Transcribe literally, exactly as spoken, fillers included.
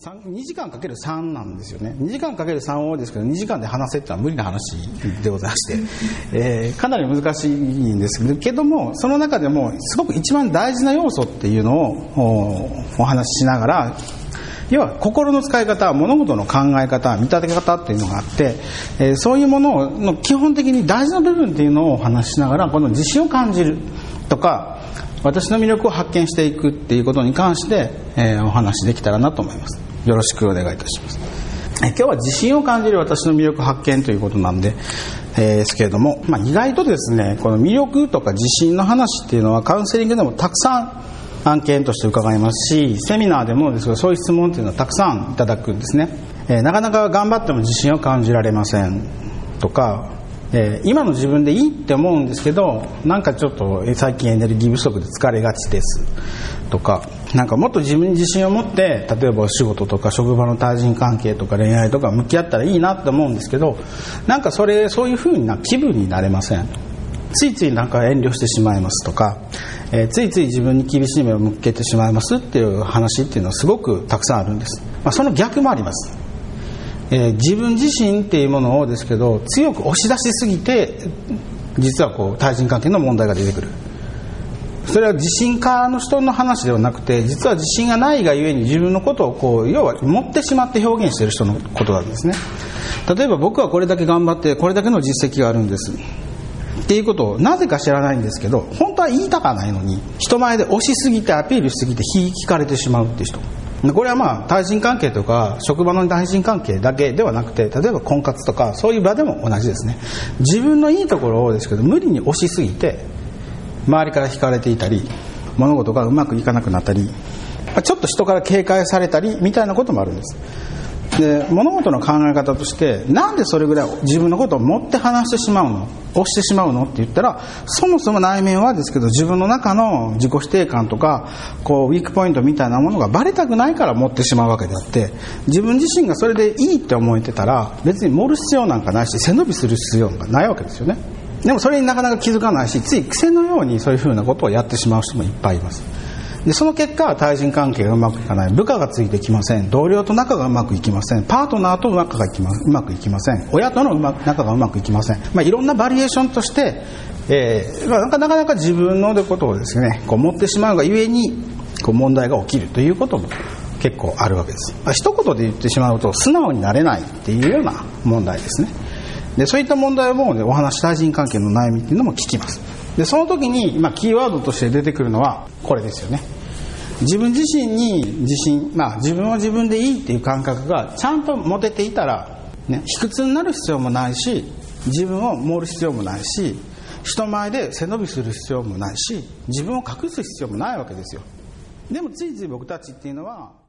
にじかんかけるさんなんですよね。にじかんかけるさんをですけどにじかんで話せってのは無理な話でございまして、えー、かなり難しいんですけども、その中でもすごく一番大事な要素っていうのを お, お話ししながら、要は心の使い方、物事の考え方、見立て方っていうのがあって、えー、そういうものの基本的に大事な部分っていうのをお話ししながら、この自信を感じるとか私の魅力を発見していくっていうことに関して、えー、お話できたらなと思います。よろしくお願いいたします。え今日は自信を感じる私の魅力発見ということなんで、えー、ですけれども、まあ、意外とですね、この魅力とか自信の話っていうのはカウンセリングでもたくさん案件として伺いますし、セミナーでもですがそういう質問っていうのはたくさんいただくんですね。えー、なかなか頑張っても自信を感じられませんとか、えー、今の自分でいいって思うんですけど、なんかちょっと最近エネルギー不足で疲れがちですとか、なんかもっと自分に自信を持って、例えば仕事とか職場の対人関係とか恋愛とか向き合ったらいいなって思うんですけど、なんかそれそういう風な気分になれません。ついついなんか遠慮してしまいますとか、えー、ついつい自分に厳しい目を向けてしまいますっていう話っていうのはすごくたくさんあるんです。まあ、その逆もあります。えー、自分自身っていうものをですけど強く押し出しすぎて、実はこう対人関係の問題が出てくる。それは自信家の人の話ではなくて、実は自信がないがゆえに自分のことをこう要は持ってしまって表現している人のことなんですね。例えば僕はこれだけ頑張ってこれだけの実績があるんですっていうことをなぜか知らないんですけど、本当は言いたかないのに人前で押しすぎてアピールしすぎて引かれてしまうっていう人、これはまあ対人関係とか職場の対人関係だけではなくて、例えば婚活とかそういう場でも同じですね。自分のいいところをですけど無理に押しすぎて周りから引かれていたり、物事がうまくいかなくなったり、ちょっと人から警戒されたりみたいなこともあるんです。で、物事の考え方として、なんでそれぐらい自分のことを持って話してしまうの、押してしまうのって言ったら、そもそも内面はですけど自分の中の自己否定感とかこうウィークポイントみたいなものがバレたくないから持ってしまうわけであって、自分自身がそれでいいって思えてたら別に盛る必要なんかないし背伸びする必要なんかないわけですよね。でもそれになかなか気づかないし、つい癖のようにそういうふうなことをやってしまう人もいっぱいいます。でその結果対人関係がうまくいかない、部下がついてきません、同僚と仲がうまくいきません、パートナーと仲がいきまうまくいきません、親とのうま仲がうまくいきません、まあ、いろんなバリエーションとして、えーまあ、なかなか自分のことをですねこう持ってしまうがゆえにこう問題が起きるということも結構あるわけです。まあ、一言で言ってしまうと素直になれないっていうような問題ですね。でそういった問題をもう、ね、お話対人関係の悩みっていうのも聞きます。でその時に、まあ、キーワードとして出てくるのはこれですよね。自分自身に自信、まあ、自分は自分でいいっていう感覚がちゃんと持てていたら、ね、卑屈になる必要もないし、自分を盛る必要もないし、人前で背伸びする必要もないし、自分を隠す必要もないわけですよ。でもついつい僕たちっていうのは